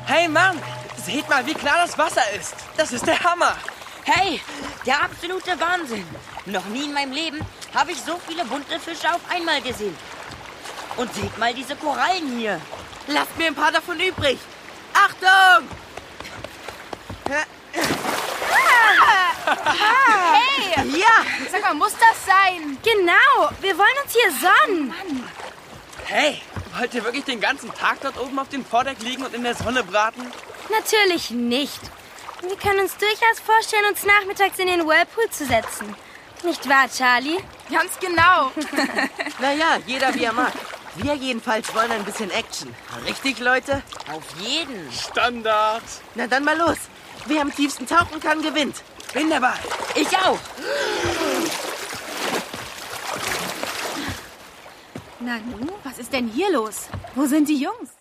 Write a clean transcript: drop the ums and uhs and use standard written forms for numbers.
Hey Mann, seht mal, wie klar das Wasser ist. Das ist der Hammer. Hey, der absolute Wahnsinn. Noch nie in meinem Leben habe ich so viele bunte Fische auf einmal gesehen. Und seht mal diese Korallen hier. Lasst mir ein paar davon übrig. Achtung! Hey! Ja! Sag mal, muss das sein? Genau, wir wollen uns hier sonnen. Hey, wollt ihr wirklich den ganzen Tag dort oben auf dem Vordeck liegen und in der Sonne braten? Natürlich nicht. Wir können uns durchaus vorstellen, uns nachmittags in den Whirlpool zu setzen. Nicht wahr, Charlie? Ganz genau. Naja, jeder wie er mag. Wir jedenfalls wollen ein bisschen Action. Richtig, Leute? Auf jeden. Standard. Na dann mal los. Wer am tiefsten tauchen kann, gewinnt. Bin dabei. Ich auch. Nanu, was ist denn hier los? Wo sind die Jungs?